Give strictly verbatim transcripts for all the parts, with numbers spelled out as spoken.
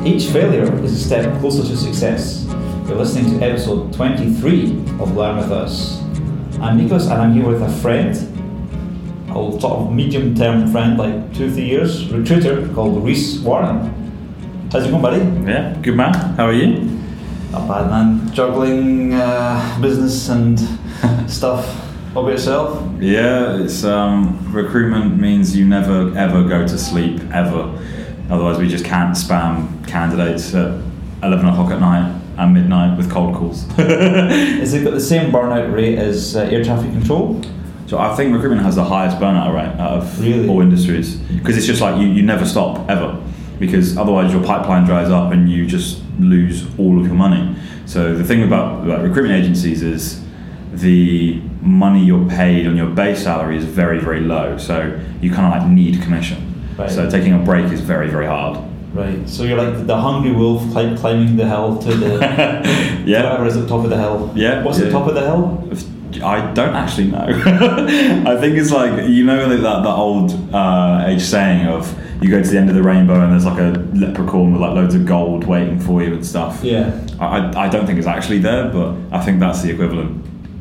Each failure is a step closer to success. You're listening to episode twenty-three of Learn With Us. I'm Nikos and I'm here with a friend, a sort of medium-term friend, like two or three years, recruiter called Rhys Warren. How's it going, buddy? Yeah, good man. How are you? Not bad, man. Juggling uh, business and stuff. What about yourself? Yeah, it's um, recruitment means you never ever go to sleep, ever. Otherwise we just can't spam candidates at eleven o'clock at night and midnight with cold calls. Has it got the same burnout rate as uh, air traffic control? So I think recruitment has the highest burnout rate out of really? all industries. Because it's just like you, you never stop, ever. Because otherwise your pipeline dries up and you just lose all of your money. So the thing about like, recruitment agencies is the money you're paid on your base salary is very, very low. So you kind of like need commission. Right. So taking a break is very, very hard. Right. So you're like the hungry wolf climb, climbing the hill to the yeah. whatever is at the top of the hill. Yeah. What's yeah. the top of the hill? I don't actually know. I think it's like, you know, that that old uh, age saying of you go to the end of the rainbow and there's like a leprechaun with like loads of gold waiting for you and stuff. Yeah. I I don't think it's actually there, but I think that's the equivalent.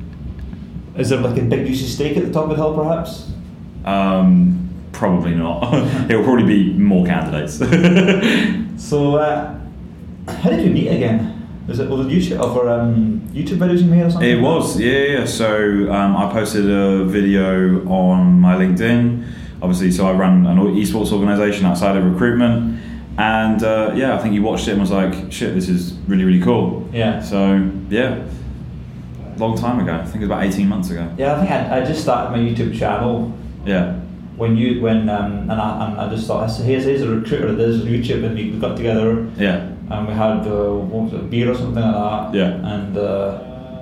Is there like a big juicy steak at the top of the hill, perhaps? Um. Probably not. It will probably be more candidates. So, uh, how did we meet again? Was it over YouTube, over um, YouTube videos you made or something? It was, yeah, yeah. So um, I posted a video on my LinkedIn. Obviously, so I run an esports organisation outside of recruitment, and uh, yeah, I think you watched it and was like, "Shit, this is really, really cool." Yeah. So yeah, long time ago. I think it was about eighteen months ago. Yeah, I think I, I just started my YouTube channel. Yeah. When you when um, and I and I just thought, here's here's a recruiter that does YouTube, and we got together. Yeah. And we had uh, what was it, a beer or something like that. Yeah. And uh,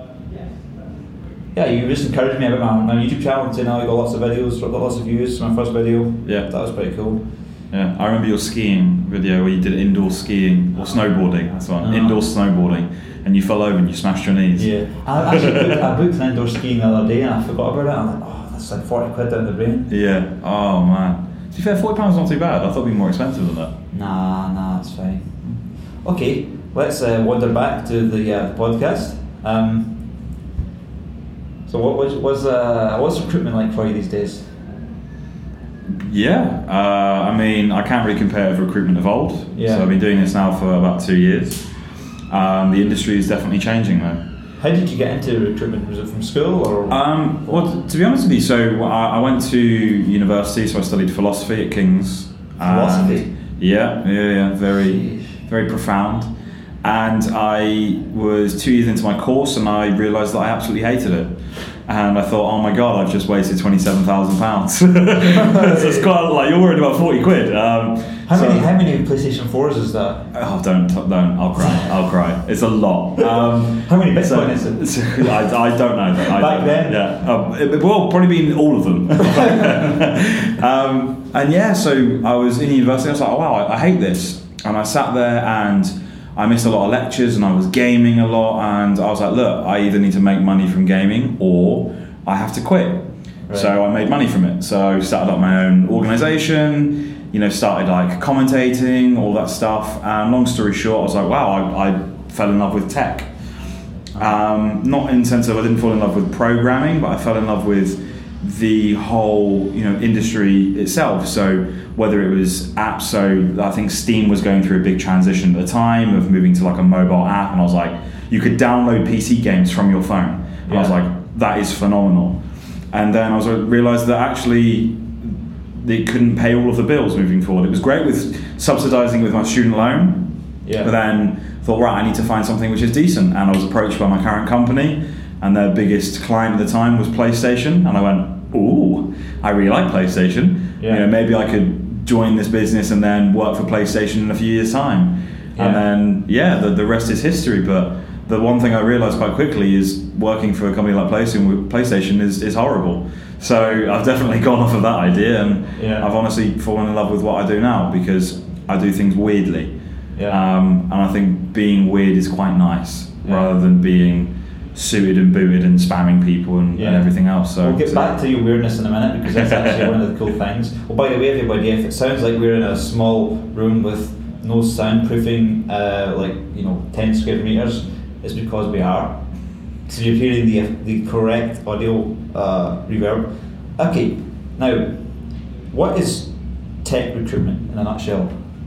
yeah, you just encouraged me about my, my YouTube channel and saying, "Now I got lots of videos, got lots of views." My first video. Yeah. That was pretty cool. Yeah, I remember your skiing video where you did indoor skiing or snowboarding. That's one. Uh-huh. Indoor snowboarding, and you fell over and you smashed your knees. Yeah. I actually booked, I booked an indoor skiing the other day and I forgot about it. I'm like, oh. It's like forty quid down the drain. Yeah. Oh man. To be fair, forty pounds is not too bad. I thought it'd be more expensive than that. Nah, nah, it's fine. Okay, let's uh, wander back to the uh, podcast. Um, so, what was was uh, what's recruitment like for you these days? Yeah. Uh, I mean, I can't really compare it with recruitment of old. Yeah. So I've been doing this now for about two years. Um, the industry is definitely changing though. How did you get into recruitment? Was it from school or? Um, well, to be honest with you, so I, I went to university, so I studied philosophy at King's. Philosophy? And yeah, yeah, yeah, very, very profound. And I was two years into my course, and I realised that I absolutely hated it. And I thought, oh my god, I've just wasted twenty-seven thousand pounds. So it's quite like you're worried about forty quid. Um, how so, many how many PlayStation fours is that? Oh, don't don't! I'll cry. I'll cry. It's a lot. Um, how many Bitcoin so, is it? So I, I don't know. I Back don't, then, yeah. Um, it, well, probably been all of them. um, and yeah, so I was in university. I was like, oh wow, I, I hate this. And I sat there and I missed a lot of lectures and I was gaming a lot, and I was like, look, I either need to make money from gaming or I have to quit. Right. So I made money from it. So I started up my own organisation, you know, started like commentating, all that stuff. And long story short, I was like, wow, I, I fell in love with tech. Um, not in the sense of I didn't fall in love with programming, but I fell in love with the whole, you know, industry itself. So whether it was apps, so I think Steam was going through a big transition at the time of moving to like a mobile app, and I was like, you could download P C games from your phone. And yeah. I was like, that is phenomenal. And then I was realised that actually they couldn't pay all of the bills moving forward. It was great with subsidising with my student loan, yeah. But then thought, right, I need to find something which is decent. And I was approached by my current company, and their biggest client at the time was PlayStation, and I went, ooh, I really like PlayStation. Yeah. You know, maybe I could join this business and then work for PlayStation in a few years' time. Yeah. And then, yeah, the, the rest is history. But the one thing I realised quite quickly is working for a company like PlayStation, PlayStation is, is horrible. So I've definitely gone off of that idea, and yeah. I've honestly fallen in love with what I do now because I do things weirdly. Yeah. Um, and I think being weird is quite nice, yeah. rather than being suited and booted and spamming people and, yeah. and everything else. So we'll get so. back to your weirdness in a minute, because that's actually one of the cool things. Well, by the way, everybody, if it sounds like we're in a small room with no soundproofing, uh, like you know, ten square meters, is because we are. So you're hearing the the correct audio uh, reverb. Okay, now, what is tech recruitment in a nutshell?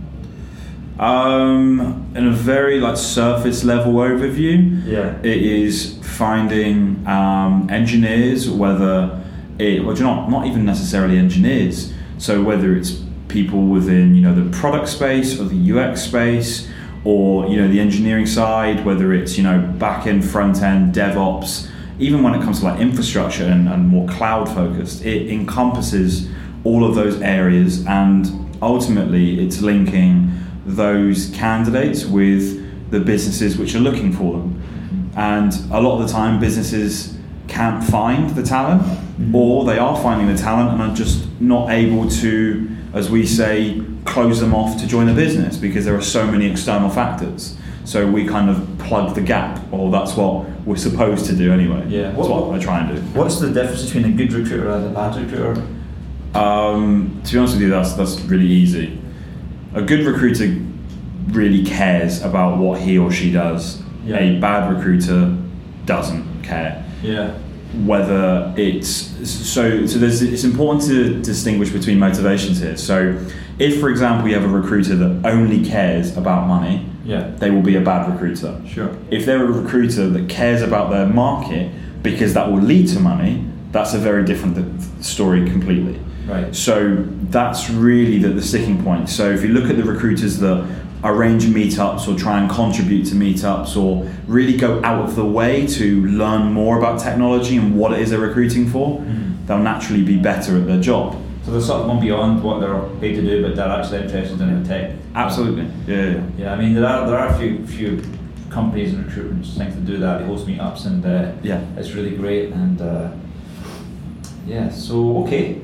Um, in a very like surface level overview, Yeah. it is finding um, engineers, whether it, well, do you know, not not even necessarily engineers. So whether it's people within you know the product space or the U X space, or you know the engineering side, whether it's you know back end, front end, DevOps, even when it comes to like infrastructure and, and more cloud focused, it encompasses all of those areas, and ultimately it's linking those candidates with the businesses which are looking for them. And a lot of the time businesses can't find the talent, or they are finding the talent and are just not able to, as we say, close them off to join a business because there are so many external factors. So we kind of plug the gap, or that's what we're supposed to do anyway. Yeah. That's what, what I try and do. What's the difference between a good recruiter and a bad recruiter? Um, to be honest with you, that's that's really easy. A good recruiter really cares about what he or she does. Yeah. A bad recruiter doesn't care. Yeah. Whether it's so, so there's, it's important to distinguish between motivations here. So, if for example you have a recruiter that only cares about money, Yeah. they will be a bad recruiter. Sure. If they're a recruiter that cares about their market because that will lead to money, that's a very different th- story completely. Right. So that's really the, the sticking point. So if you look at the recruiters that arrange meetups or try and contribute to meetups or really go out of the way to learn more about technology and what it is they're recruiting for, Mm-hmm. they'll naturally be better at their job. So they're sort of going beyond what they're paid to do, but they're actually interested in the tech. Absolutely. Yeah. yeah. Yeah, I mean there are there are a few few companies and recruitment things that do that. They host meetups and uh, Yeah. it's really great. And uh, yeah, so okay.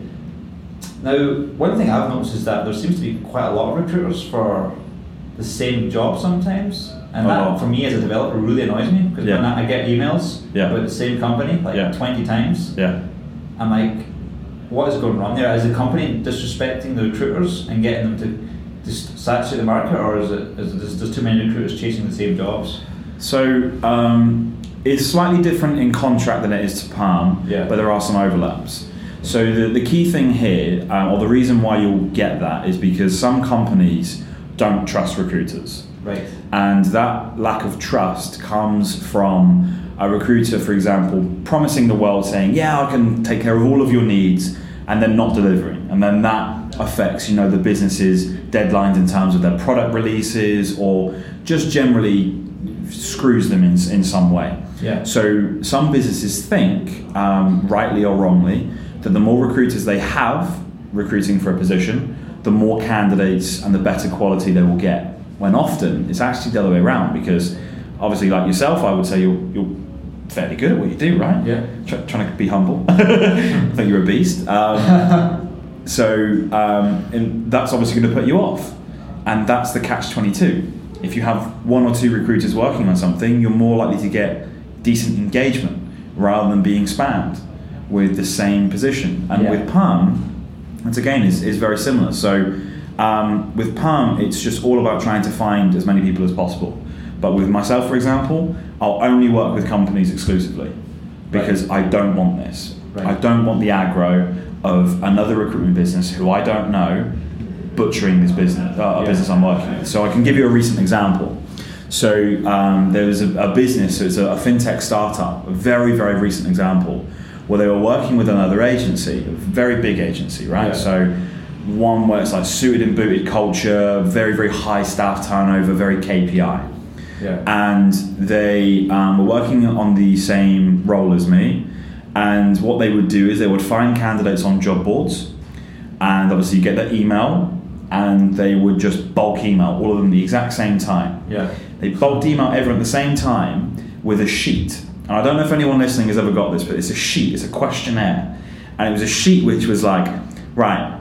Now, one thing I've noticed is that there seems to be quite a lot of recruiters for the same job sometimes, and A that lot. for me as a developer really annoys me because Yeah. when I get emails Yeah. about the same company like Yeah. twenty times, Yeah. I'm like, what is going on there? Is the company disrespecting the recruiters and getting them to just saturate the market, or is it is there's just too many recruiters chasing the same jobs? So um, it's slightly different in contract than it is to perm, Yeah. but there are some overlaps. So the, the key thing here, uh, or the reason why you'll get that, is because some companies don't trust recruiters. Right. And that lack of trust comes from a recruiter, for example, promising the world, saying, yeah, I can take care of all of your needs, and then not delivering. And then that affects, you know, the business's deadlines in terms of their product releases, or just generally screws them in, in some way. Yeah. So some businesses think, um, rightly or wrongly, that the more recruiters they have recruiting for a position, the more candidates and the better quality they will get. When often it's actually the other way around, because obviously, like yourself, I would say you're, you're fairly good at what you do, right? Yeah. Try, trying to be humble. I think you're a beast. Um, so um, and that's obviously going to put you off. And that's the catch twenty-two. If you have one or two recruiters working on something, you're more likely to get decent engagement rather than being spammed with the same position. And Yeah. with perm, it's again is, is very similar. So um, with perm, it's just all about trying to find as many people as possible. But with myself, for example, I'll only work with companies exclusively because Right. I don't want this. Right. I don't want the aggro of another recruitment business who I don't know butchering this business, uh, a Yeah. business I'm working with. So I can give you a recent example. So um, there was a, a business, so it's a, a fintech startup, a very, very recent example, where they were working with another agency, a very big agency, right? Yeah. So one where it's like suited and booted culture, very, very high staff turnover, very K P I. Yeah. And they um, were working on the same role as me. And what they would do is they would find candidates on job boards, and obviously you get their email, and they would just bulk email all of them at the exact same time. Yeah. They bulk email everyone at the same time with a sheet. And I don't know if anyone listening has ever got this, but it's a sheet, it's a questionnaire. And it was a sheet which was like, right,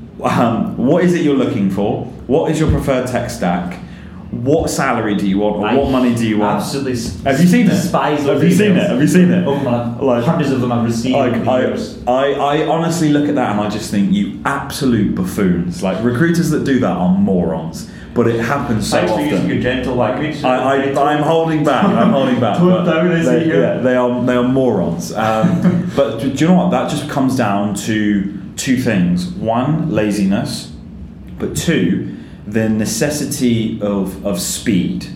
um, what is it you're looking for? What is your preferred tech stack? What salary do you want, or I what money do you want? Absolutely. Have you seen it? Despise Have those you seen emails. it? Have you seen it? Oh my, Like- hundreds of them I've received Like, over the I, years. I, I honestly look at that and I just think, you absolute buffoons. Like, recruiters that do that are morons. but it happens so Thanks often. for using your gentle language. I, I, I'm holding back. I'm holding back. Tone but down, I see they, you. yeah, they are they are morons. Um, but do you know what? That just comes down to two things. One, laziness, but two, the necessity of of speed.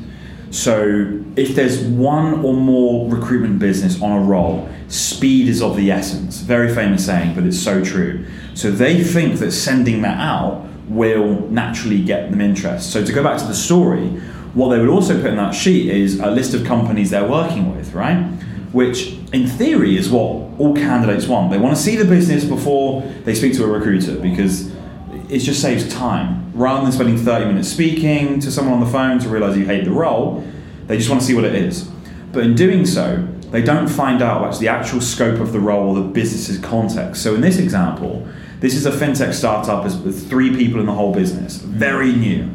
So if there's one or more recruitment business on a roll, speed is of the essence. Very famous saying, but it's so true. So they think that sending that out will naturally get them interest. So to go back to the story, what they would also put in that sheet is a list of companies they're working with, right? Which in theory is what all candidates want. They want to see the business before they speak to a recruiter because it just saves time. Rather than spending thirty minutes speaking to someone on the phone to realise you hate the role, they just want to see what it is. But in doing so, they don't find out about the actual scope of the role or the business's context. So in this example, this is a fintech startup with three people in the whole business, very new.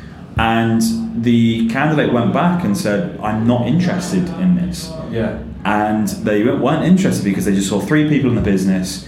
And the candidate went back and said, I'm not interested in this. Yeah. And they weren't interested because they just saw three people in the business.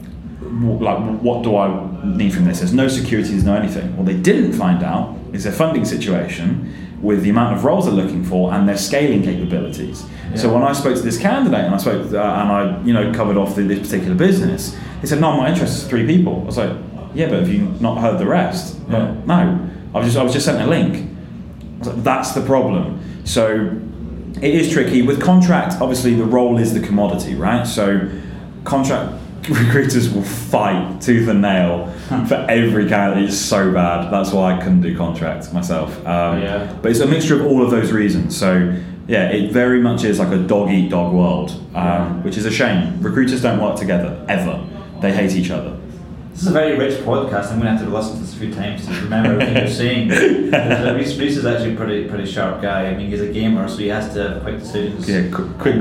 Like, what do I need from this? There's no security, there's no anything. What they didn't find out is their funding situation with the amount of roles they're looking for and their scaling capabilities. Yeah. So when I spoke to this candidate and I spoke to, uh, and I you know covered off the, this particular business, they said, no, I'm not interested, it's three people. I was like, yeah, but have you not heard the rest? Yeah. Like, no, I was just I was just sent a link. I was like, that's the problem. So it is tricky. With contract, obviously the role is the commodity, right? So contract recruiters will fight tooth and nail for every candidate. It's so bad. That's why I couldn't do contract myself. Um, yeah. But it's a mixture of all of those reasons. So yeah, it very much is like a dog-eat-dog world, um, yeah. which is a shame. Recruiters don't work together, ever. They hate each other. This is a very rich podcast. I'm going to have to listen to this a few times to remember everything you're saying. Reece, Reece is actually a pretty, pretty sharp guy. I mean, he's a gamer, so he has to have quick decisions. Yeah, quick. quick.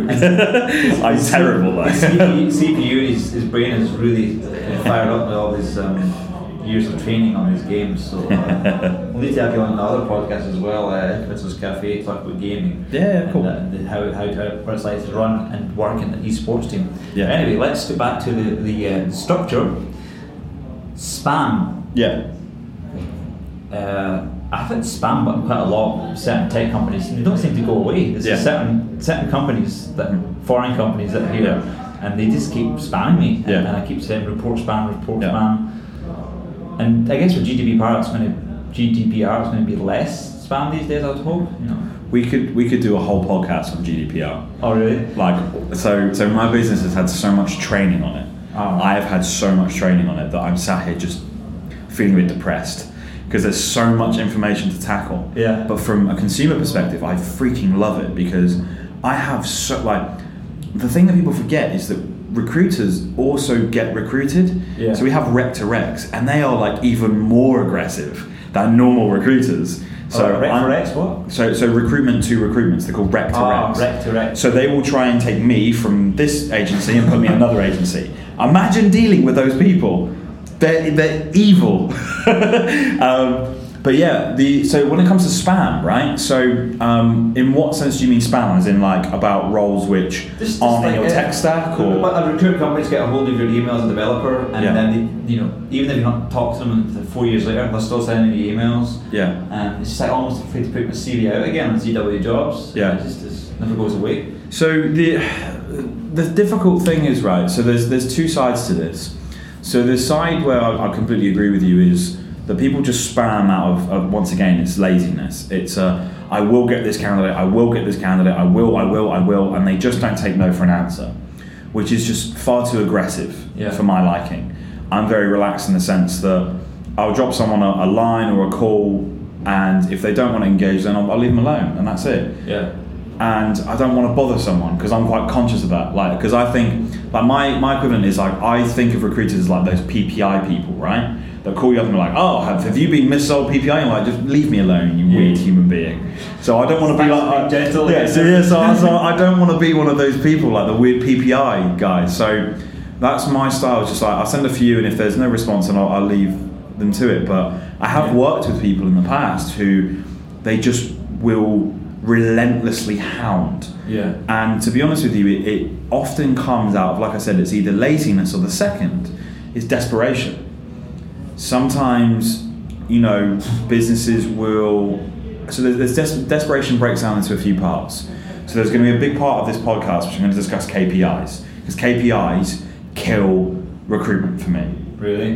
I'm his, terrible, though. His C P U, his, his brain is really fired up with all these um, years of training on these games. So uh, we'll need to have you on another podcast as well, uh, Influencers Cafe, to talk about gaming. Yeah, cool. And, uh, the, how, how, how what it's like to run and work in the esports team. Yeah. Anyway, let's go back to the, the uh, structure. Spam. Yeah. Uh, I've had spam button quite a lot with certain tech companies, and they don't seem to go away. There's yeah. certain certain companies, that foreign companies that are here, and they just keep spamming me. Yeah. And, and I keep saying report spam, report yeah. spam. And I guess with G D P R, it's going to G D P R is going to be less spam these days, I would hope. You know. We could we could do a whole podcast on G D P R. Oh really? Like so so my business has had so much training on it. Oh. I have had so much training on it that I'm sat here just feeling a bit depressed because there's so much information to tackle. Yeah. But from a consumer perspective, I freaking love it because I have so like the thing that people forget is that recruiters also get recruited. Yeah. So we have rec to recs, and they are like even more aggressive than normal recruiters. So oh, rec to recs, what? So so recruitment to recruitments, they're called rec to oh, recs. Rec to recs. So they will try and take me from this agency and put me in another agency. Imagine dealing with those people. They're, they're evil. um, but yeah, the so when it comes to spam, right? So um, in what sense do you mean spam? As in like about roles which just, just aren't like in your a, tech stack? Or a recruitment companies get a hold of your email as a developer, and yeah. then they, you know, even if you've not talked to them four years later, they're still sending you emails. Yeah. And it's just like almost afraid to put my C V out again on Z W Jobs. Yeah. It just, just never goes away. So the the difficult thing is, right, so there's there's two sides to this. So the side where I, I completely agree with you is that people just spam out of, of once again, it's laziness. It's uh, I will get this candidate, I will get this candidate, I will, I will, I will, and they just don't take no for an answer, which is just far too aggressive yeah. for my liking. I'm very relaxed in the sense that I'll drop someone a, a line or a call, and if they don't want to engage, then I'll, I'll leave them alone, and that's it. Yeah. And I don't want to bother someone because I'm quite conscious of that. Like, because I think, like my, my equivalent is like, I think of recruiters as like those P P I people, right? They'll call you up and be like, oh, have, have you been missold P P I? And I'm like, just leave me alone, you yeah. weird human being. So I don't want to be like, I, gentle. Yeah, so, yeah, so, so I don't want to be one of those people, like the weird P P I guys. So that's my style. It's just like, I'll send a few, and if there's no response, then I'll, I'll leave them to it. But I have yeah. worked with people in the past who they just will relentlessly hound. Yeah. And to be honest with you, it, it often comes out of, like I said, it's either laziness or the second is desperation. Sometimes you know, businesses will. So there's, there's des- desperation breaks down into a few parts. So there's going to be a big part of this podcast which I'm going to discuss K P Is, because K P Is kill recruitment for me. Really?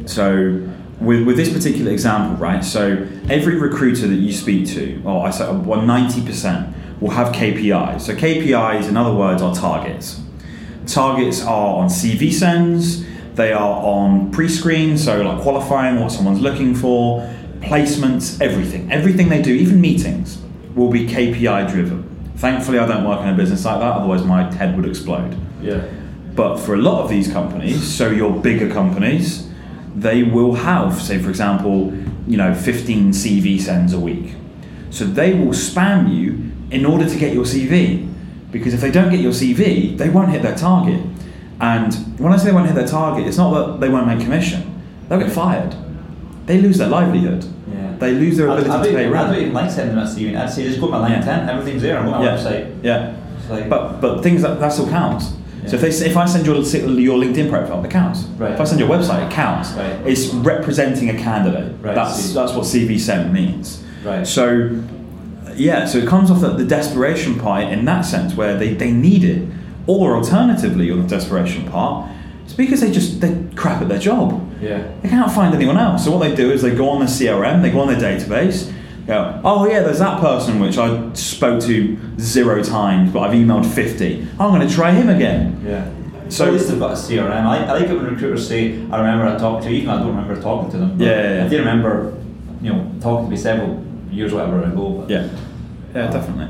So with with this particular example, right? So every recruiter that you speak to, or I say, well, ninety percent will have K P Is. So K P Is, in other words, are targets. Targets are on C V sends. They are on pre-screen, so like qualifying what someone's looking for, placements, everything. Everything they do, even meetings, will be K P I driven. Thankfully, I don't work in a business like that, otherwise my head would explode. Yeah. But for a lot of these companies, so your bigger companies, they will have, say for example, you know, fifteen C V sends a week. So they will spam you in order to get your C V. Because if they don't get your C V, they won't hit their target. And when I say they won't hit their target, it's not that they won't make commission. They'll get fired. They lose their livelihood. Yeah. They lose their ability I, I to pay even, rent. I don't even like sending that C V. I'd say just go to my LinkedIn, Yeah. everything's there, I'm on my Yeah. website. Yeah. It's like, But but things that, that still counts. Yeah. So if they say, if I send your your LinkedIn profile, it counts. Right. If I send your website, it counts. Right. It's representing a candidate. Right, That's see. that's what C V send means. Right. So yeah, so it comes off the, the desperation part in that sense where they, they need it. Or alternatively, on the desperation part, it's because they just they crap at their job. Yeah. They can't find anyone else. So what they do is they go on the C R M, they go on their database, go, oh yeah, there's that person which I spoke to zero times, but I've emailed fifty. I'm going to try him again. Yeah. So- So at least they've got a C R M. I like, I like it when recruiters say, I remember I talked to you, even though I don't remember talking to them. But Yeah, yeah, yeah. I do remember, you know, talking to me several years, whatever ago. But Yeah, yeah, definitely.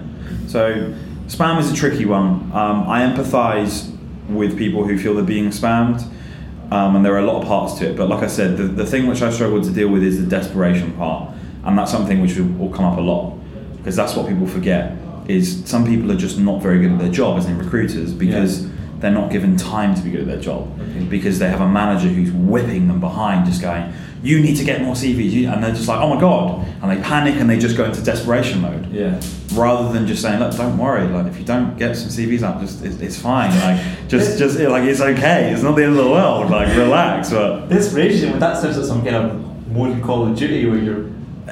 So spam is a tricky one. Um, I empathise with people who feel they're being spammed, um, and there are a lot of parts to it. But like I said, the, the thing which I struggle to deal with is the desperation part, and that's something which will, will come up a lot, because that's what people forget, is some people are just not very good at their job as in recruiters, because Yeah. they're not given time to be good at their job, Okay. because they have a manager who's whipping them behind, just going, you need to get more C Vs, you- and they're just like, oh my god, and they panic and they just go into desperation mode, yeah. rather than just saying, look, don't worry, like if you don't get some C Vs up, just it's, it's fine, like just just like it's okay, it's not the end of the world, like relax. But Desperation, that sounds like some kind of modern Call of Duty where you're.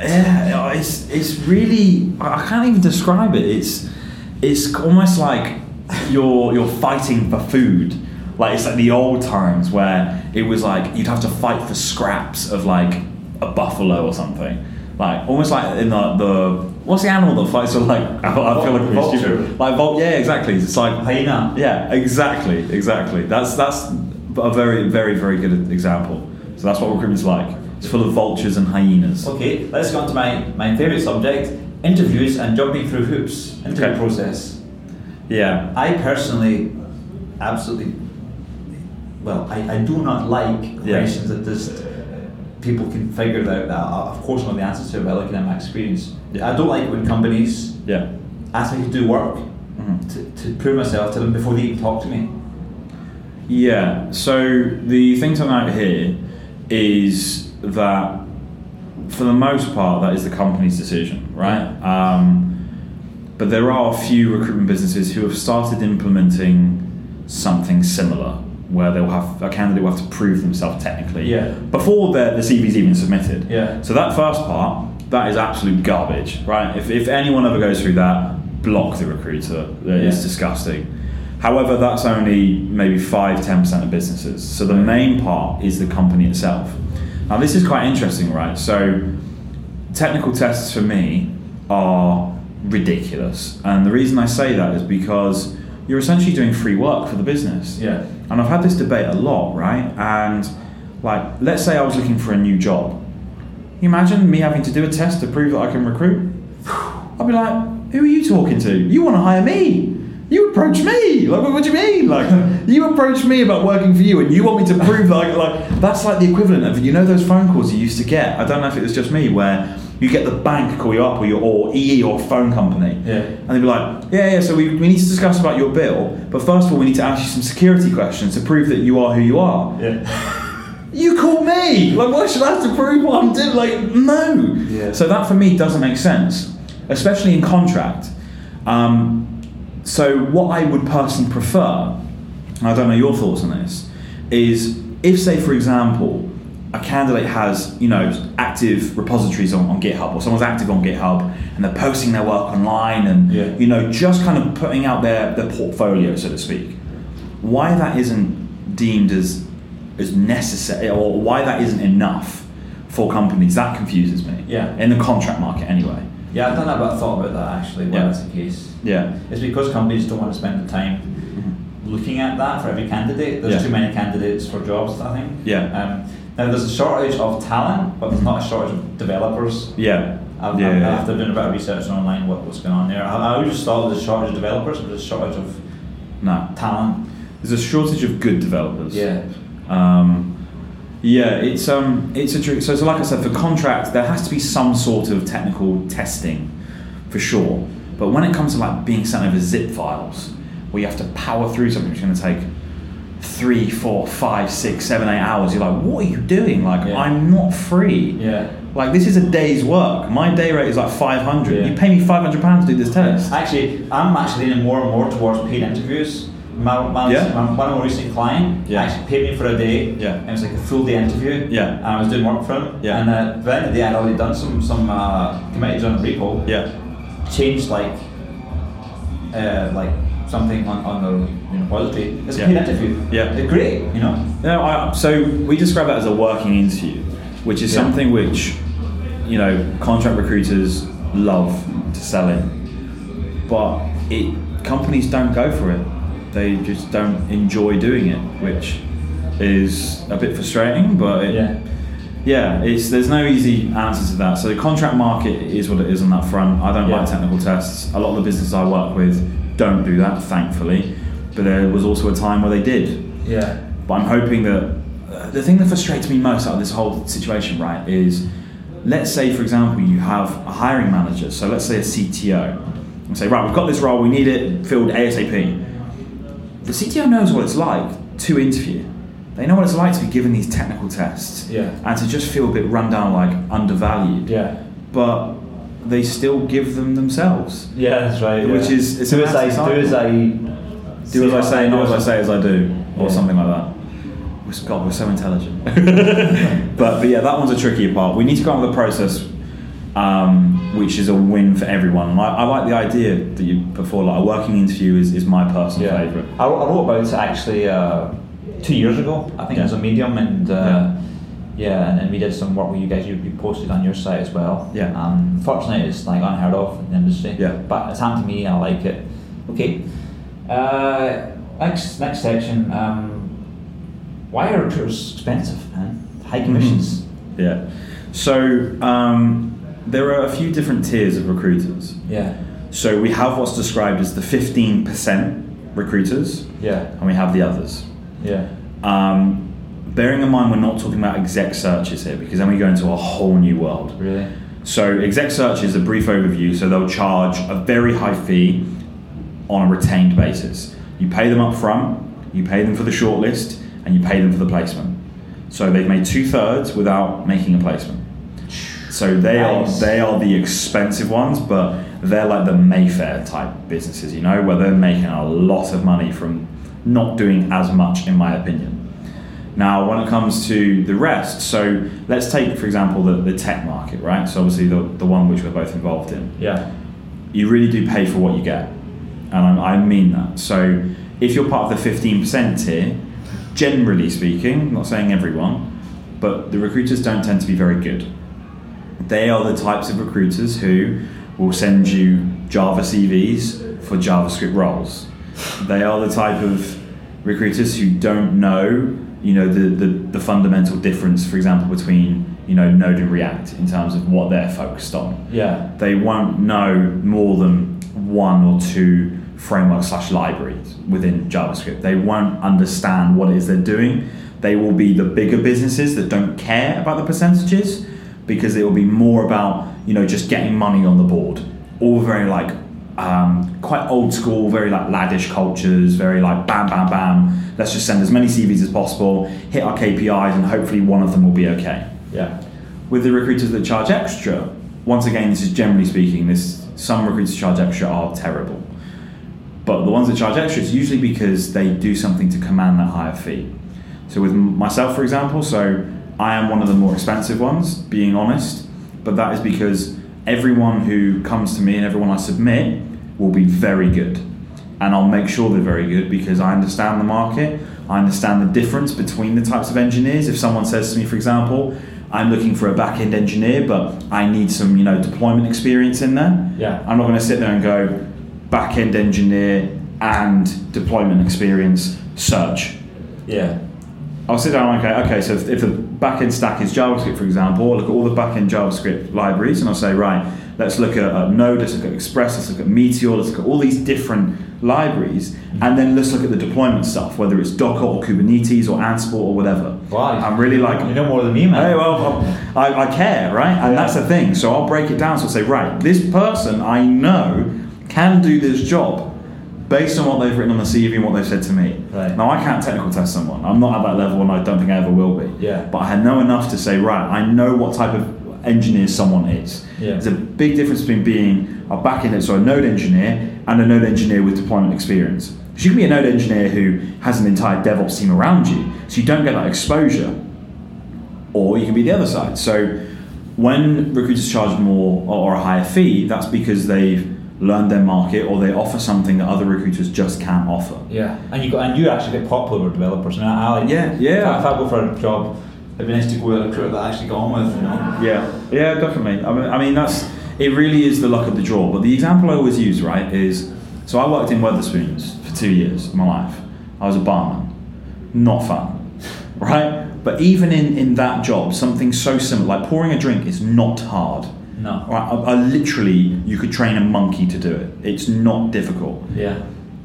yeah, it's it's really, I can't even describe it. It's it's almost like you're you're fighting for food. Like it's like the old times where it was like you'd have to fight for scraps of like a buffalo or something. Like almost like in the, the what's the animal that fights for like I, I feel like I'm Vulture. stupid. Like vul- yeah, exactly. It's like Hyena. yeah, exactly, exactly. That's that's a very very very good example. So that's what recruitment's like. It's full of vultures and hyenas. Okay, let's go on to my, my favourite subject, interviews and jumping through hoops. Interview Okay. process. Yeah. I personally absolutely, well, I, I do not like Yeah. questions that just people can figure it out. That I, of course, know the answers to it by looking at my experience. Yeah. I don't like when companies Yeah. ask me to do work Mhm. to, to prove myself to them before they even talk to me. Yeah, so the thing to note here is that for the most part that is the company's decision, right? Um, but there are a few recruitment businesses who have started implementing something similar where they'll have a candidate will have to prove themselves technically Yeah. before the, the C V's even submitted. Yeah. So that first part, that is absolute garbage, right? If, if anyone ever goes through that, block the recruiter. It's Yeah. disgusting. However, that's only maybe five to ten percent of businesses. So the main part is the company itself. Now this is quite interesting, right? So technical tests for me are ridiculous. And the reason I say that is because you're essentially doing free work for the business. Yeah. And I've had this debate a lot, right? And like, let's say I was looking for a new job. Can you imagine me having to do a test to prove that I can recruit? I'd be like, who are you talking to? You want to hire me? You approach me. Like, what, what do you mean? Like, you approach me about working for you, and you want me to prove that. I, like, that's like the equivalent of, you know, those phone calls you used to get. I don't know if it was just me, where you get the bank call you up, or your or E E or phone company, Yeah. and they'd be like, yeah, yeah. So we, we need to discuss about your bill, but first of all, we need to ask you some security questions to prove that you are who you are. Yeah. You call me. Like, why should I have to prove what I'm doing? Like, no. Yeah. So that for me doesn't make sense, especially in contract. Um, so what I would personally prefer, and I don't know your thoughts on this, is if, say, for example, a candidate has, you know, active repositories on, on GitHub, or someone's active on GitHub and they're posting their work online and, Yeah. you know, just kind of putting out their, their portfolio, so to speak. Why that isn't deemed as, as necessary, or why that isn't enough for companies, that confuses me. Yeah. In the contract market anyway. Yeah, I've done that, but I thought about that actually, why Yeah. that's the case. Yeah. It's because companies don't want to spend the time looking at that for every candidate. There's Yeah. too many candidates for jobs, I think. Yeah. Um, now there's a shortage of talent, but there's not a shortage of developers. Yeah. I've, yeah, I've, yeah. After doing a bit of research online, what, what's going on there, I, I always just thought there was a shortage of developers, but there's a shortage of No. talent. There's a shortage of good developers. Yeah. Um, yeah, it's um, it's a trick. So, so like I said, for contract, there has to be some sort of technical testing, for sure. But when it comes to like being sent over zip files, where you have to power through something which is going to take three, four, five, six, seven, eight hours, you're like, what are you doing? Like, Yeah. I'm not free. Yeah. Like, this is a day's work. My day rate is like five hundred. Yeah. You pay me five hundred pounds to do this test. Actually, I'm actually leaning more and more towards paid interviews. My, my, Yeah. my, one of my recent client Yeah. actually paid me for a day. Yeah. And it was like a full day interview. Yeah. And I was doing work for him. Yeah. And uh, by the end of the day, I'd already done some some uh, committed on a repo. Yeah. Changed like uh, like something on, on the you know, repository. It's a Yeah. paid interview. Yeah. It's great, you know. No, I, so we describe that as a working interview, which is Yeah. something which, you know, contract recruiters love to sell in, but it companies don't go for it. They just don't enjoy doing it, which is a bit frustrating. But it, Yeah. yeah, it's there's no easy answer to that. So the contract market is what it is on that front. I don't Yeah. like technical tests. A lot of the businesses I work with don't do that, thankfully. But there was also a time where they did. Yeah. But I'm hoping that uh, the thing that frustrates me most out of this whole situation, right, is let's say, for example, you have a hiring manager. So let's say a C T O, and say, right, we've got this role, we need it filled ASAP. The C T O knows what it's like to interview. They know what it's like to be given these technical tests Yeah. and to just feel a bit run down, like undervalued. Yeah. But they still give them themselves. Yeah, that's right. Which yeah. is- it's do a as I massive do as I Do as I say, not as I say as I do, or Yeah. something like that. We're, God, we're so intelligent. but, but yeah, that one's a trickier part. We need to go on with the process, um, which is a win for everyone. And I, I like the idea that you put forward, like a working interview is, is my personal Yeah. favourite. I, wrote- I wrote about it actually uh, two years ago. I think Yeah. it was a Medium, and uh, yeah, and then we did some work with you guys. You, you posted on your site as well. Yeah. Um, fortunately, it's like unheard of in the industry. Yeah. But it's happened to me. I like it. Okay. Uh, next next section. Um, why are recruiters expensive, man? High commissions. Yeah. So um, there are a few different tiers of recruiters. Yeah. So we have what's described as the fifteen percent recruiters, Yeah. and we have the others. Yeah. Um, bearing in mind we're not talking about exec searches here, because then we go into a whole new world. Really. So exec search is a brief overview, so they'll charge a very high fee on a retained basis. You pay them up front, you pay them for the shortlist, and you pay them for the placement. So they've made two thirds without making a placement. So they Nice. are they are the expensive ones, but they're like the Mayfair type businesses, you know, where they're making a lot of money from not doing as much, in my opinion. Now, when it comes to the rest, so let's take, for example, the, the tech market, right? So obviously the, the one which we're both involved in. Yeah. You really do pay for what you get. And I, I mean that. So if you're part of the fifteen percent tier, generally speaking, I'm not saying everyone, but the recruiters don't tend to be very good. They are the types of recruiters who will send you Java C Vs for JavaScript roles. They are the type of recruiters who don't know, you know, the, the, the fundamental difference, for example, between, you know, Node and React in terms of what they're focused on. Yeah. They won't know more than one or two frameworks slash libraries within JavaScript. They won't understand what it is they're doing. They will be the bigger businesses that don't care about the percentages, because it will be more about, you know, just getting money on the board. All very like um, quite old school, very like laddish cultures, very like bam, bam, bam. Let's just send as many C Vs as possible, hit our K P Is, and hopefully one of them will be okay. Yeah. With the recruiters that charge extra, once again, this is generally speaking, this some recruiters charge extra are terrible. But the ones that charge extra, it's usually because they do something to command that higher fee. So with myself, for example, so I am one of the more expensive ones, being honest, but that is because everyone who comes to me and everyone I submit will be very good. And I'll make sure they're very good because I understand the market, I understand the difference between the types of engineers. If someone says to me, for example, I'm looking for a back-end engineer, but I need some, you know, deployment experience in there. Yeah. I'm not going to sit there and go, back-end engineer and deployment experience, search. Yeah. I'll sit down and okay, okay, so if, if the back-end stack is JavaScript, for example, I'll look at all the back-end JavaScript libraries and I'll say, right, let's look at uh, Node, let's look at Express, let's look at Meteor, let's look at all these different libraries, and then let's look at the deployment stuff, whether it's Docker or Kubernetes or Ansible or whatever. Wow. I'm really like... You know more than me, man. Hey, well, I, I care, right? And Yeah. that's the thing. So I'll break it down. So I'll say, right, this person I know can do this job based on what they've written on the C V and what they've said to me. Right. Now, I can't technical test someone. I'm not at that level and I don't think I ever will be. Yeah. But I know enough to say, right, I know what type of engineer someone is. Yeah. There's a big difference between being a back-end, so a node engineer, and a node engineer with deployment experience. So you can be a node engineer who has an entire DevOps team around you, so you don't get that exposure. Or you can be the other side. So when recruiters charge more or a higher fee, that's because they've learned their market or they offer something that other recruiters just can't offer. Yeah, and you got and you actually get popular with developers. And I, I like, Yeah, yeah. If I, if I go for a job, it'd be nice to go with a recruiter that I actually got on with. You know. Yeah, yeah, definitely. I mean, I mean that's it. Really is the luck of the draw. But the example I always use, right, is so I worked in Wetherspoons for two years of my life. I was a barman, not fun, right? But even in in that job, something so simple like pouring a drink is not hard. No. Right, I, I literally, you could train a monkey to do it. It's not difficult. Yeah.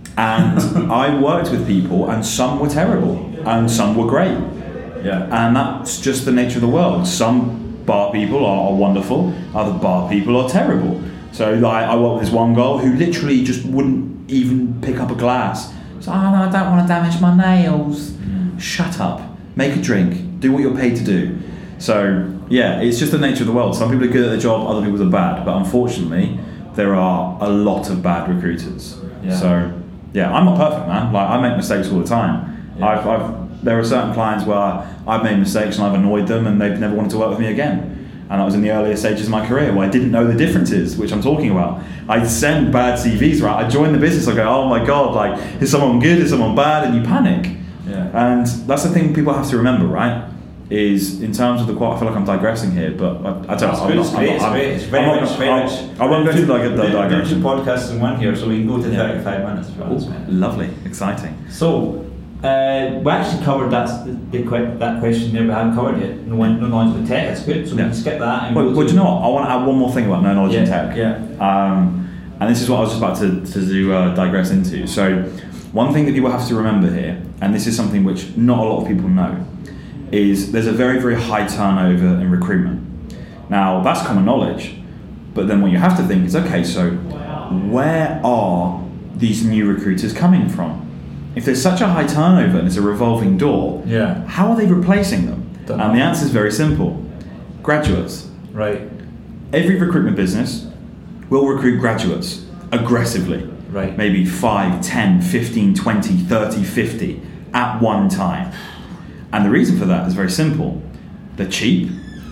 And I worked with people, and some were terrible, and some were great. Yeah. And that's just the nature of the world. Some bar people are, are wonderful, other bar people are terrible. So like, I worked with this one girl who literally just wouldn't even pick up a glass. So, oh no, I don't want to damage my nails. Mm. Shut up. Make a drink. Do what you're paid to do. So yeah, it's just the nature of the world. Some people are good at their job, other people are bad. But unfortunately, there are a lot of bad recruiters. Yeah. So yeah, I'm not perfect, man. Like I make mistakes all the time. Yeah. I've, I've there are certain clients where I've made mistakes and I've annoyed them, and they've never wanted to work with me again. And that was in the earlier stages of my career where I didn't know the differences, which I'm talking about. I'd send bad C Vs, right? I joined the business, I go, oh my God, like, is someone good, is someone bad? And you panic. Yeah. And that's the thing people have to remember, right? Is in terms of the quote, I feel like I'm digressing here, but I, I don't know. It's great, it's great, it's very I'm rich, not- very I'm- rich. I won't go into like a We're doing digression. two podcasts in one here, so we can go to Yeah. thirty-five minutes if you want, man. Lovely, exciting. So, uh, we actually covered that, the, que- that question there, we haven't covered it. No, one, no knowledge of the tech, that's good, so Yeah. we can skip that. And Well, go well, to, do you know what? I want to add one more thing about no knowledge yeah, in tech. Yeah. Um, and this is what I was just about to, to do, uh, digress into. So, one thing that people have to remember here, and this is something which not a lot of people know, is there's a very, very high turnover in recruitment. Now, that's common knowledge, but then what you have to think is, okay, so where are these new recruiters coming from? If there's such a high turnover and it's a revolving door, Yeah. how are they replacing them? Don't And know. the answer is very simple. Graduates. Right. Every recruitment business will recruit graduates aggressively. Right. Maybe five, ten, fifteen, twenty, thirty, fifty at one time. And the reason for that is very simple. They're cheap,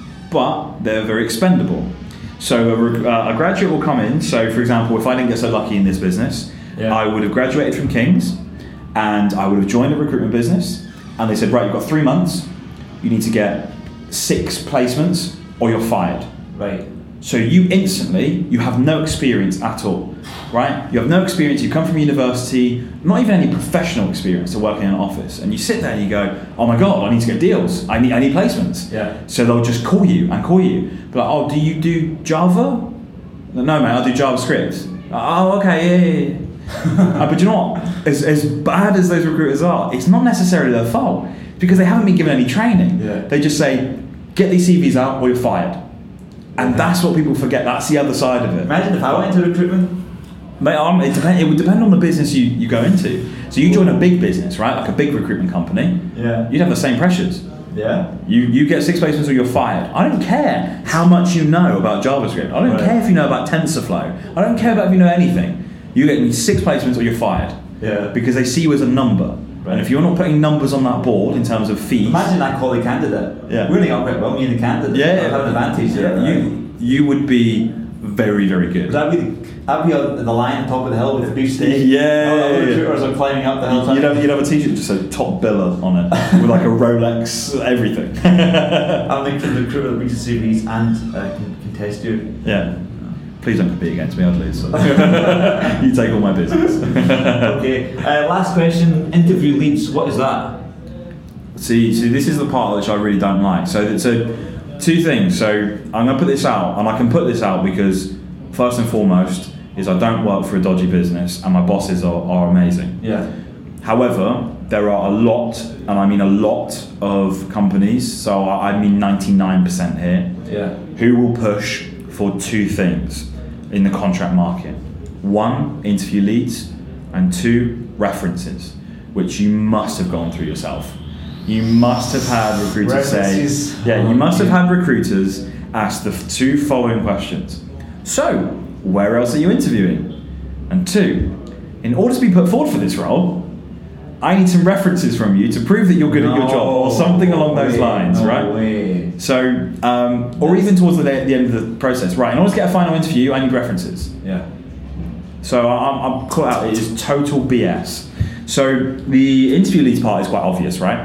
but they're very expendable. So a, rec- uh, a graduate will come in. So for example, if I didn't get so lucky in this business, Yeah. I would have graduated from King's and I would have joined a recruitment business, and they said, right, you've got three months, you need to get six placements or you're fired. Right. So you instantly, you have no experience at all, right? You have no experience, you come from university, not even any professional experience to work in an office, and you sit there and you go, oh my God, I need to get deals, I need I need placements. Yeah. So they'll just call you and call you. Be like, oh, do you do Java? No, mate, I'll do JavaScript. Oh, okay, yeah, yeah, yeah. uh, but you know what? As, as bad as those recruiters are, it's not necessarily their fault, because they haven't been given any training. Yeah. They just say, get these C Vs out or you're fired. And that's what people forget. That's the other side of it. Imagine if I went into recruitment. Mate, um, it, depend, it would depend on the business you, you go into. So you join a big business, right? Like a big recruitment company. Yeah. You'd have the same pressures. Yeah. You you get six placements or you're fired. I don't care how much you know about JavaScript. I don't Right. care if you know about TensorFlow. I don't care about if you know anything. You get six placements or you're fired. Yeah. Because they see you as a number. And if you're not putting numbers on that board in terms of fees, imagine that colleague candidate. Yeah. We're only got quite well, me and the candidate. Yeah, have an advantage. Yeah, there, right? you you would be very very good. Would that be that'd be on the line on top of the hill with the beef steak? Yeah, All the yeah, recruiters are climbing up the hill. You'd have, you'd have a t-shirt that just said top biller on it with like a Rolex, everything. I'll make the recruiter that reads the C Vs and uh, can, can test you. Yeah. Please don't compete against me, I'd lose. So. You take all my business. Okay. Uh, last question. Interview leads. What is that? See, see, this is the part which I really don't like. So, so two things. So I'm going to put this out, and I can put this out because first and foremost is I don't work for a dodgy business, and my bosses are, are amazing. Yeah. However, there are a lot, and I mean a lot of companies. So I I mean ninety-nine percent here. Yeah. Who will push for two things in the contract market: one, interview leads, and two, references, which you must have gone through yourself. You must have had recruiters References. say, yeah, you must have had recruiters ask the f- two following questions. So, where else are you interviewing? And two, in order to be put forward for this role, I need some references from you to prove that you're good no at your job, or something along those way, lines, no right? Way. So, um, or even towards the, the end of the process, right? In order to get a final interview, I need references. Yeah. So I'm, I'm caught out. It is total B S. So the interview leads part is quite obvious, right?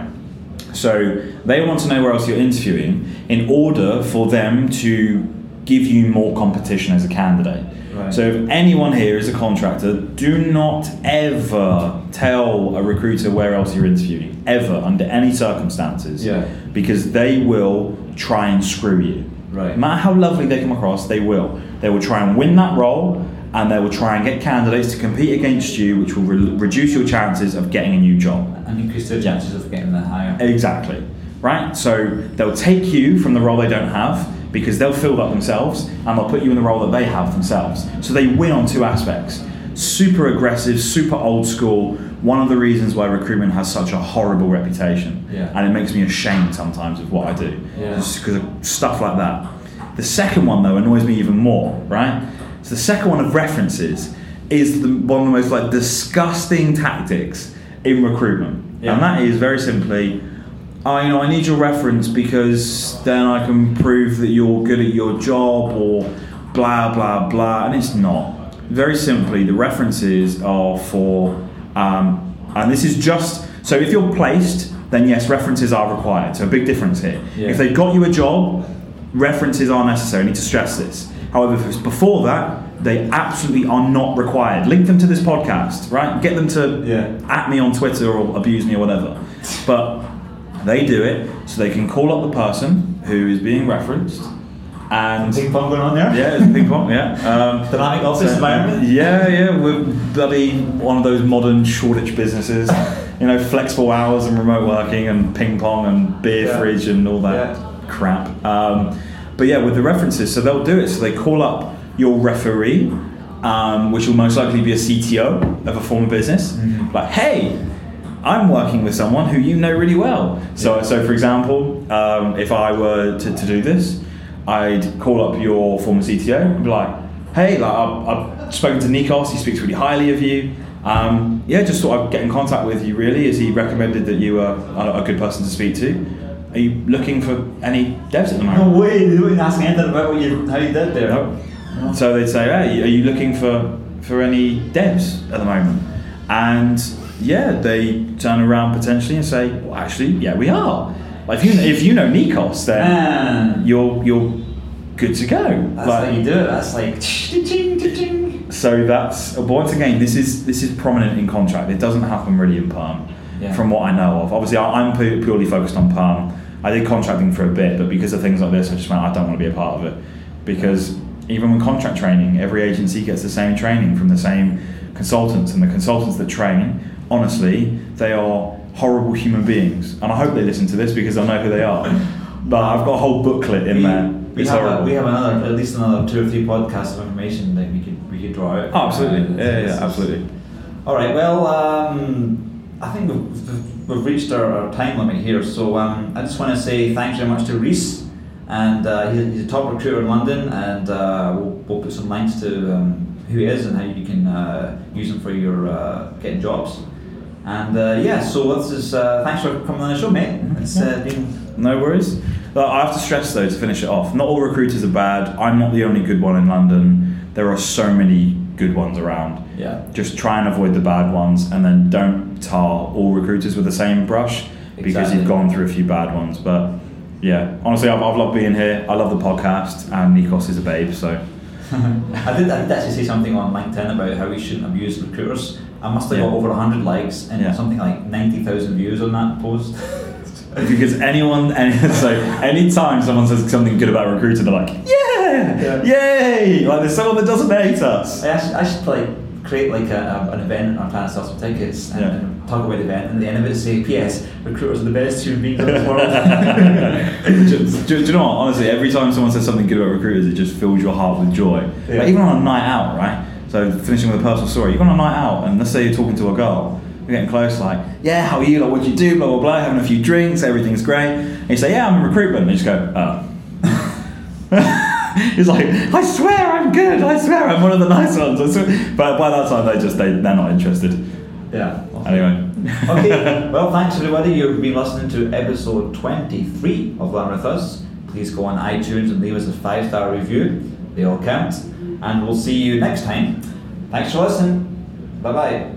So they want to know where else you're interviewing in order for them to give you more competition as a candidate. Right. So if anyone here is a contractor, do not ever tell a recruiter where else you're interviewing, ever, under any circumstances. Yeah. Because they will try and screw you. Right. No matter how lovely they come across, they will. They will try and win that role, and they will try and get candidates to compete against you, which will re- reduce your chances of getting a new job. And increase their chances of getting that higher. Exactly. Right? So they'll take you from the role they don't have, because they'll fill that themselves, and they'll put you in the role that they have themselves. So they win on two aspects. Super aggressive, super old school. One of the reasons why recruitment has such a horrible reputation. Yeah. And it makes me ashamed sometimes of what I do. Yeah. Just because of stuff like that. The second one, though, annoys me even more, right? So the second one of references is the, one of the most like disgusting tactics in recruitment. Yeah. And that is very simply, I, you know, I need your reference because then I can prove that you're good at your job, or blah, blah, blah. And it's not. Very simply, the references are for, um, and this is just, so if you're placed, then yes, references are required. So a big difference here. Yeah. If they got you a job, references are necessary. I need to stress this. However, if it's before that, they absolutely are not required. Link them to this podcast, right? Get them to Yeah. at me on Twitter or abuse me or whatever. But they do it so they can call up the person who is being referenced. And Ping pong going on there? yeah, it's ping pong, yeah. Um, Dynamic office environment? Yeah, yeah, we're bloody one of those modern Shoreditch businesses. You know, flexible hours and remote working and ping pong and beer Yeah. fridge and all that Yeah. crap. Um, but yeah, with the references, so they'll do it. So they call up your referee, um, which will most likely be a C T O of a former business. Mhm. Like, hey, I'm working with someone who you know really well. So, Yeah. so for example, um, if I were to, to do this, I'd call up your former C T O and be like, hey, like, I've, I've spoken to Nikos, he speaks really highly of you. Um, yeah, just thought I'd get in contact with you really, as he recommended that you were a, a good person to speak to. Are you looking for any devs at the moment? No way, they wouldn't ask anything about what you, how you did there. No. No. So they'd say, hey, are you looking for, for any devs at the moment? And yeah, they turn around potentially and say, well, actually, yeah, we are. Like, if you if you know Nikos, then Man. you're you're good to go. That's Like, how you do it. That's like ching, ching. so that's, but once again, this is this is prominent in contract. It doesn't happen really in perm, Yeah. from what I know of. Obviously, I- I'm pu- purely focused on perm. I did contracting for a bit, but because of things like this, I just went, I don't want to be a part of it. Because even with contract training, every agency gets the same training from the same consultants, and the consultants that train, honestly, they are horrible human beings. And I hope they listen to this because I know who they are. But I've got a whole booklet in we, there. We It's have, a, horrible. we have another, at least another two or three podcasts of information that we could we could draw out. Oh, absolutely. Uh, yeah, this yeah, is- absolutely. All right. Well, um, I think we've, we've reached our, our time limit here. So um, I just want to say thanks very much to Reese, and uh, he's, he's a top recruiter in London, and uh, we'll, we'll put some links to um, who he is and how you can uh, use him for your uh, getting jobs. And uh, yeah, so this is uh, thanks for coming on the show, mate. It's uh, been no worries. But I have to stress though, to finish it off, not all recruiters are bad. I'm not the only good one in London. There are so many good ones around. Yeah. Just try and avoid the bad ones, and then don't tar all recruiters with the same brush, because Exactly. you've gone through a few bad ones. But yeah, honestly, I've, I've loved being here. I love the podcast, and Nikos is a babe, so. I did I did actually say something on LinkedIn about how we shouldn't abuse recruiters. I must have Yeah. got over one hundred likes and Yeah. something like ninety thousand views on that post. Because anyone, any, so anytime someone says something good about a recruiter, they're like, yeah, Yeah. yay! Like there's someone that doesn't hate us. I should, I should like create like a, a, an event and I'm trying to sell some tickets and, Yeah. and talk about the event and at the end of it say, P S recruiters are the best human beings in the world. do, do, do you know what? Honestly, every time someone says something good about recruiters, it just fills your heart with joy. Yeah. Like, even on a night out, right? So finishing with a personal story, you're on a night out, and let's say you're talking to a girl, you're getting close, like, yeah, how are you? Like, what do you do? Blah blah blah. Having a few drinks, everything's great. And you say, yeah, I'm in recruitment. And you just go, oh. He's like, I swear I'm good. I swear I'm one of the nice ones. I swear. But by that time, they just they they're not interested. Yeah. Anyway. Okay, well, thanks everybody. You've been listening to episode twenty-three of Learn With Us. Please go on iTunes and leave us a five star review. They all count. And we'll see you next time. Thanks for listening. Bye bye.